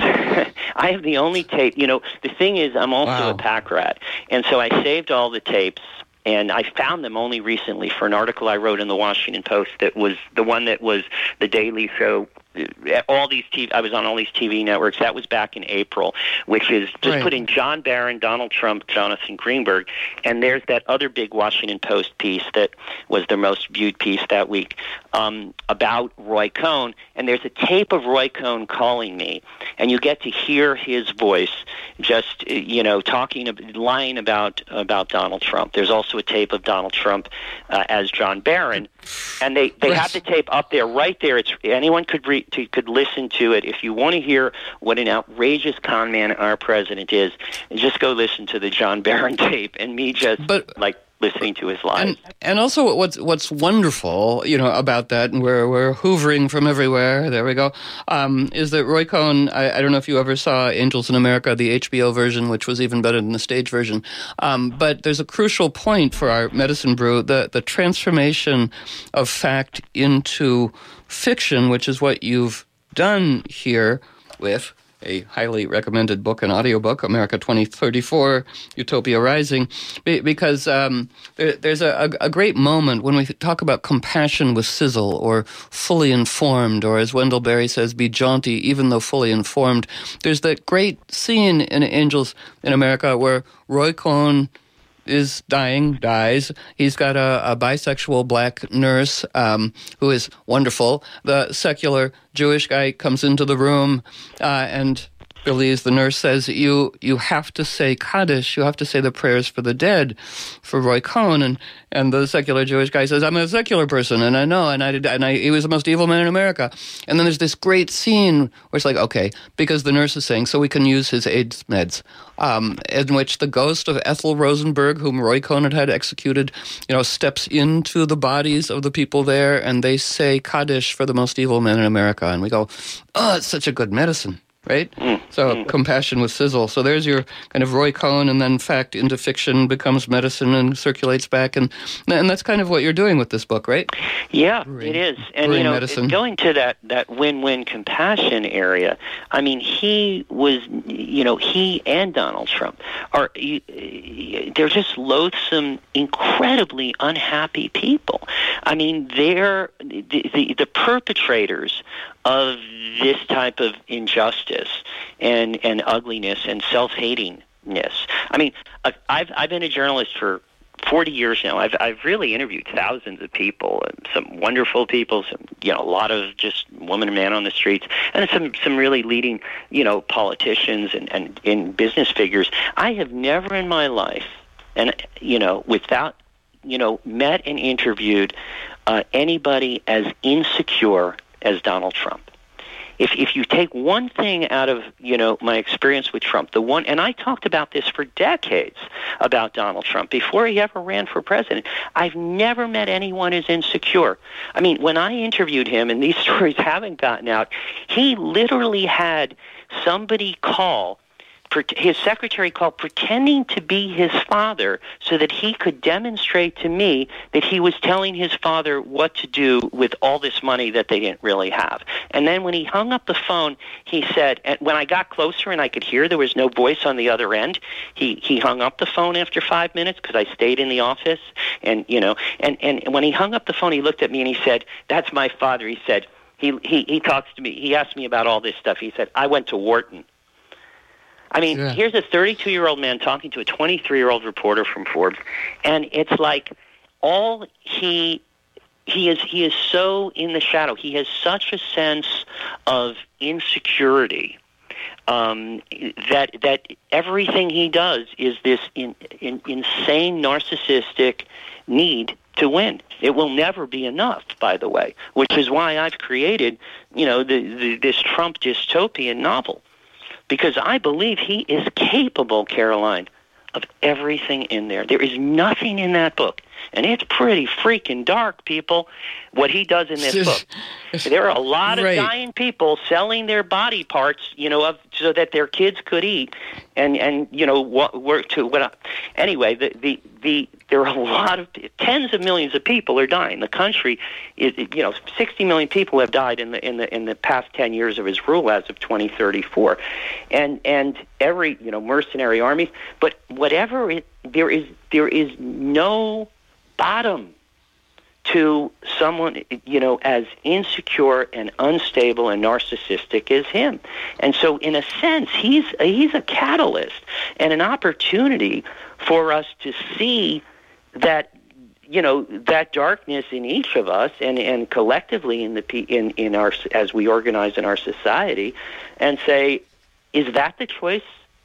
I have the only tape. You know, the thing is, I'm also wow. a pack rat. And so I saved all the tapes. And I found them only recently for an article I wrote in the Washington Post that was the one that was the Daily Show. All these T V, I was on all these T V networks. That was back in April, which is just right. put in John Barron, Donald Trump, Jonathan Greenberg, and there's that other big Washington Post piece that was the most viewed piece that week um, about Roy Cohn. And there's a tape of Roy Cohn calling me, and you get to hear his voice just, you know, talking, lying about about Donald Trump. There's also a tape of Donald Trump uh, as John Barron, and they they have the tape up there, right there. It's anyone could read. To, could listen to it. If you want to hear what an outrageous con man our president is, just go listen to the John Barron tape and me just but, like listening to his lies. And, and also what's what's wonderful, you know, about that, and we're, we're hoovering from everywhere, there we go, um, is that Roy Cohn, I, I don't know if you ever saw Angels in America, the H B O version, which was even better than the stage version, um, but there's a crucial point for our medicine brew, the, the transformation of fact into fiction, which is what you've done here with a highly recommended book, an audiobook, America twenty thirty-four, Utopia Rising, because um, there, there's a, a great moment when we talk about compassion with sizzle, or fully informed, or as Wendell Berry says, be jaunty even though fully informed. There's that great scene in Angels in America where Roy Cohn is dying, dies. He's got a, a bisexual black nurse um, who is wonderful. The secular Jewish guy comes into the room uh, and believes, the nurse says, you you have to say Kaddish, you have to say the prayers for the dead for Roy Cohn. And, and the secular Jewish guy says, I'm a secular person, and I know, and I did, and I, he was the most evil man in America. And then there's this great scene where it's like, okay, because the nurse is saying, so we can use his AIDS meds, um, in which the ghost of Ethel Rosenberg, whom Roy Cohn had had executed, you know, steps into the bodies of the people there, and they say Kaddish for the most evil man in America. And we go, oh, it's such a good medicine. Right? Mm, so mm. compassion with sizzle. So there's your kind of Roy Cohn, and then fact into fiction becomes medicine and circulates back. And and that's kind of what you're doing with this book, right? Yeah, Brewing, it is. And, you know, medicine. Going to that, that win-win compassion area, I mean, he was, you know, he and Donald Trump are, they're just loathsome, incredibly unhappy people. I mean, they're the, the, the perpetrators of this type of injustice and, and ugliness and self-hatingness. I mean, I've I've been a journalist for forty years now. I've I've really interviewed thousands of people, and some wonderful people, some you know a lot of just woman and man on the streets, and some some really leading you know politicians and and in business figures. I have never in my life, and you know without you know met and interviewed uh, anybody as insecure as Donald Trump. If if you take one thing out of, you know, my experience with Trump, the one, and I talked about this for decades about Donald Trump before he ever ran for president. I've never met anyone as insecure. I mean, when I interviewed him, and these stories haven't gotten out, he literally had somebody call, his secretary called, pretending to be his father so that he could demonstrate to me that he was telling his father what to do with all this money that they didn't really have. And then when he hung up the phone, he said, and when I got closer and I could hear there was no voice on the other end, he, he hung up the phone after five minutes because I stayed in the office. And, you know, and, and when he hung up the phone, he looked at me and he said, that's my father. He said, he, he, he talks to me. He asked me about all this stuff. He said, I went to Wharton. I mean, yeah. Here's a thirty-two-year-old man talking to a twenty-three-year-old reporter from Forbes, and it's like all he he is he is so in the shadow. He has such a sense of insecurity um, that that everything he does is this in, in, insane narcissistic need to win. It will never be enough, by the way, which is why I've created, you know, the, the, this Trump dystopian novel, because I believe he is capable, Caroline, of everything in there. There is nothing in that book, and it's pretty freaking dark, people, what he does in this book. There are a lot of right. dying people selling their body parts, you know, of, so that their kids could eat, and, and you know, what, work to what. Anyway, the, the, the, there are a lot of, tens of millions of people are dying. The country is, you know, sixty million people have died in the in the in the past ten years of his rule as of twenty thirty-four, and and every, you know, mercenary armies. But whatever it, there is, there is no bottom to someone, you know, as insecure and unstable and narcissistic as him. And so, in a sense, he's he's a catalyst and an opportunity for us to see that, you know, that darkness in each of us and, and collectively in the in in our as we organize in our society, and say, is that the choice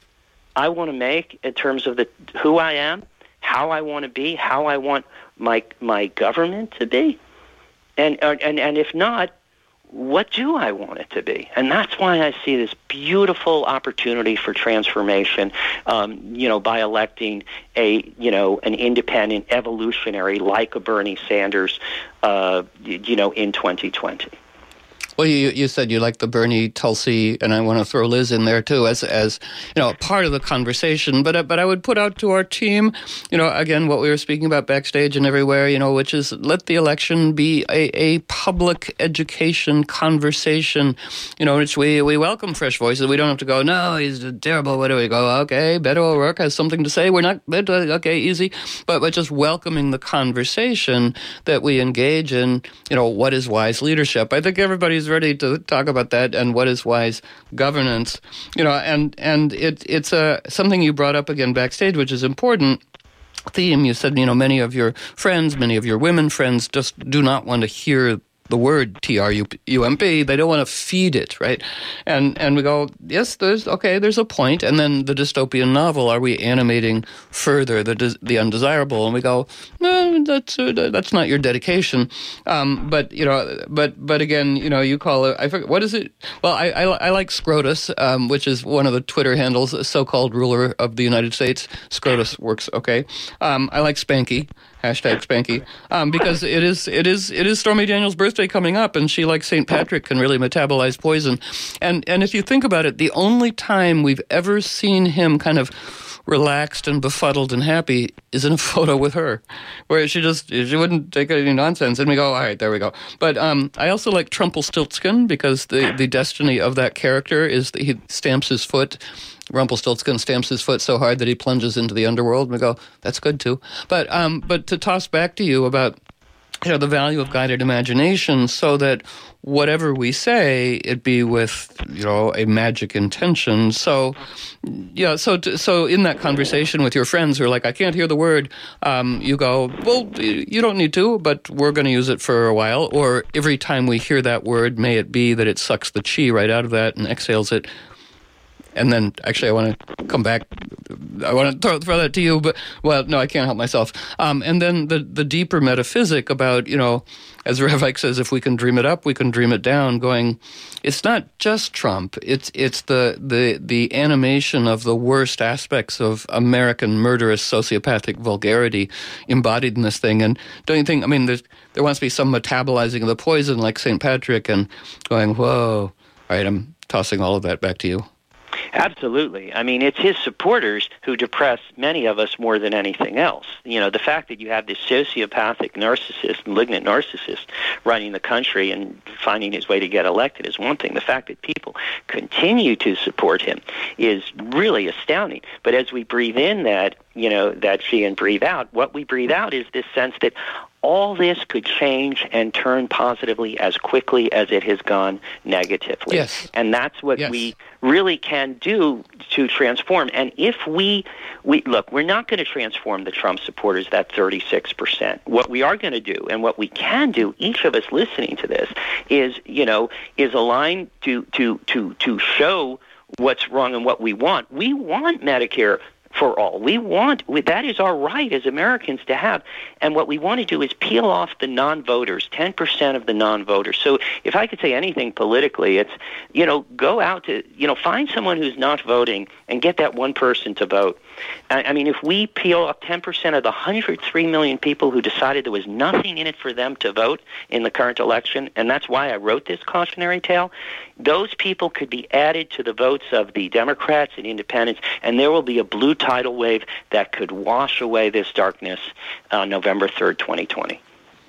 I want to make in terms of the who I am, how I want to be, how I want my my government to be, and and and if not, what do I want it to be? And that's why I see this beautiful opportunity for transformation, um, you know, by electing a, you know, an independent evolutionary like a Bernie Sanders, uh, you know, in twenty twenty. Well, you you said you like the Bernie Tulsi, and I want to throw Liz in there too as as you know part of the conversation. But but I would put out to our team, you know, again what we were speaking about backstage and everywhere, you know, which is let the election be a, a public education conversation, you know, which we we welcome fresh voices. We don't have to go, no, he's terrible. What do we go? Okay, Beto O'Rourke has something to say. We're not okay, easy, but but just welcoming the conversation that we engage in. You know, what is wise leadership? I think everybody's ready to talk about that and what is wise governance, you know, and and it it's a something you brought up again backstage, which is important. Theme, you said, you know, many of your friends, many of your women friends just do not want to hear the word T R U M P. They don't want to feed it, right? And and we go, yes, there's, okay, there's a point. And then the dystopian novel, are we animating further the the undesirable? And we go, no, that's uh, that's not your dedication. Um, but, you know, but but again, you know, you call it, I forget, what is it? Well, I, I, I like Scrotus, um, which is one of the Twitter handles, so-called ruler of the United States. Scrotus works okay. Um, I like Spanky. Hashtag Spanky, um, because it is it is it is Stormy Daniels' birthday coming up, and she, like Saint Patrick, can really metabolize poison. And and if you think about it, the only time we've ever seen him kind of relaxed and befuddled and happy is in a photo with her, where she just she wouldn't take any nonsense. And we go, all right, there we go. But um, I also like Trumpelstiltskin, because the the destiny of that character is that he stamps his foot. Rumpelstiltskin stamps his foot so hard that he plunges into the underworld. And we go, that's good too. But um, but to toss back to you about, you know, the value of guided imagination, so that whatever we say, it be with, you know, a magic intention. So, yeah, so to, so in that conversation with your friends who are like, I can't hear the word, um, you go, well, you don't need to, but we're going to use it for a while. Or every time we hear that word, may it be that it sucks the chi right out of that and exhales it. And then, actually, I want to come back. I want to throw, throw that to you, but, well, no, I can't help myself. Um, and then the, the deeper metaphysic about, you know, as Rev Ike says, if we can dream it up, we can dream it down, going, it's not just Trump. It's it's the, the, the animation of the worst aspects of American murderous sociopathic vulgarity embodied in this thing. And don't you think, I mean, there's, there wants to be some metabolizing of the poison like Saint Patrick and going, whoa. All right, I'm tossing all of that back to you. Absolutely. I mean, it's his supporters who depress many of us more than anything else. You know, the fact that you have this sociopathic narcissist, malignant narcissist running the country and finding his way to get elected is one thing. The fact that people continue to support him is really astounding. But as we breathe in that, you know, that fee and breathe out, what we breathe out is this sense that all this could change and turn positively as quickly as it has gone negatively. Yes. And that's what yes. we really can do to transform. And if we, we look, we're not going to transform the Trump supporters, that thirty-six percent. What we are going to do, and what we can do, each of us listening to this, is, you know, is align to, to, to, to show what's wrong and what we want. We want Medicare for all. We want, we, that is our right as Americans to have. And what we want to do is peel off the non-voters, ten percent of the non-voters. So if I could say anything politically, it's, you know, go out to, you know, find someone who's not voting and get that one person to vote. I, I mean, if we peel off ten percent of the one hundred three million people who decided there was nothing in it for them to vote in the current election, and that's why I wrote this cautionary tale, those people could be added to the votes of the Democrats and independents, and there will be a blue tidal wave that could wash away this darkness on November third, twenty twenty.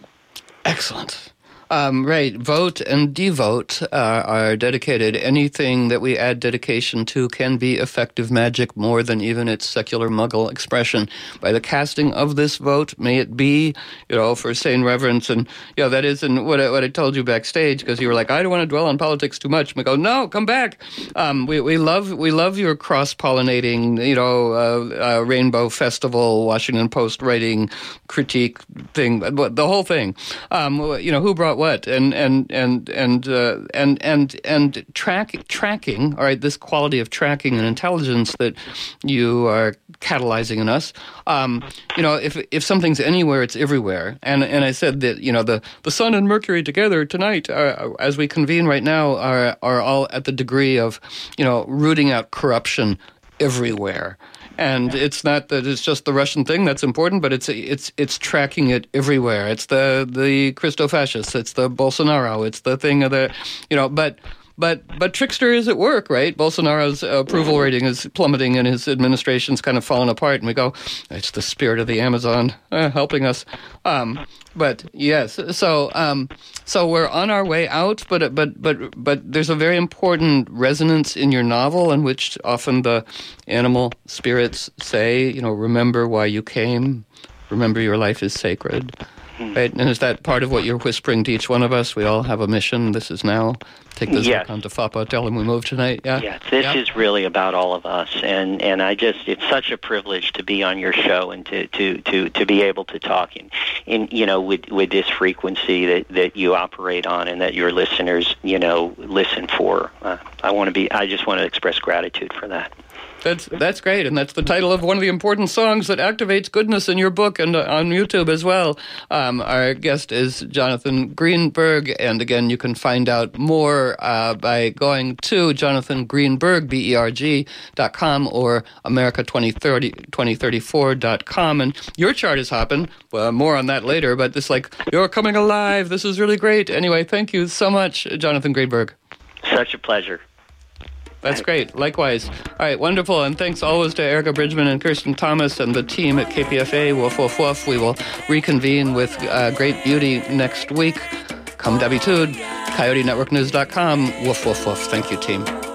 Excellent. Um, right. Vote and devote uh, are dedicated. Anything that we add dedication to can be effective magic more than even its secular muggle expression. By the casting of this vote, may it be, you know, for sane reverence. And, you know, that isn't what I, what I told you backstage, because you were like, I don't want to dwell on politics too much. And we go, no, come back. Um, we, we love we love your cross-pollinating, you know, uh, uh, Rainbow Festival, Washington Post writing critique thing, the whole thing. Um, you know, who brought what and and and and uh, and and and track tracking. All right, this quality of tracking and intelligence that you are catalyzing in us. Um, you know, if if something's anywhere, it's everywhere. And and I said that, you know, the the Sun and Mercury together tonight, uh, as we convene right now, are are all at the degree of, you know, rooting out corruption everywhere. And it's not that it's just the Russian thing that's important, but it's it's it's tracking it everywhere. It's the the Christo-fascists, it's the Bolsonaro, it's the thing of the, you know, but but but Trickster is at work, right? Bolsonaro's approval rating is plummeting and his administration's kind of falling apart, and we go, it's the spirit of the Amazon uh, helping us. Um, but yes, so um, so we're on our way out, but but but but there's a very important resonance in your novel in which often the animal spirits say, you know, remember why you came, remember your life is sacred. Right? And is that part of what you're whispering to each one of us? We all have a mission. This is now. Take this yes. on to F A P A. Tell them we move tonight. Yeah. Yes, this yeah. is really about all of us, and, and I just it's such a privilege to be on your show and to, to, to, to be able to talk in, in you know with, with this frequency that, that you operate on and that your listeners you know listen for. Uh, I want to be. I just want to express gratitude for that. That's that's great, and that's the title of one of the important songs that activates goodness in your book and uh, on YouTube as well. Um, our guest is Jonathan Greenberg, and again, you can find out more uh, by going to jonathan greenberg, B E R G, dot com or America twenty thirty, twenty thirty-four dot com. And your chart is hopping. Well, more on that later, but it's like, you're coming alive. This is really great. Anyway, thank you so much, Jonathan Greenberg. Such a pleasure. That's great. Likewise. All right, wonderful. And thanks always to Erica Bridgman and Kirsten Thomas and the team at K P F A. Woof, woof, woof. We will reconvene with uh, great beauty next week. Come Dabitude, coyote network news dot com. Woof, woof, woof. Thank you, team.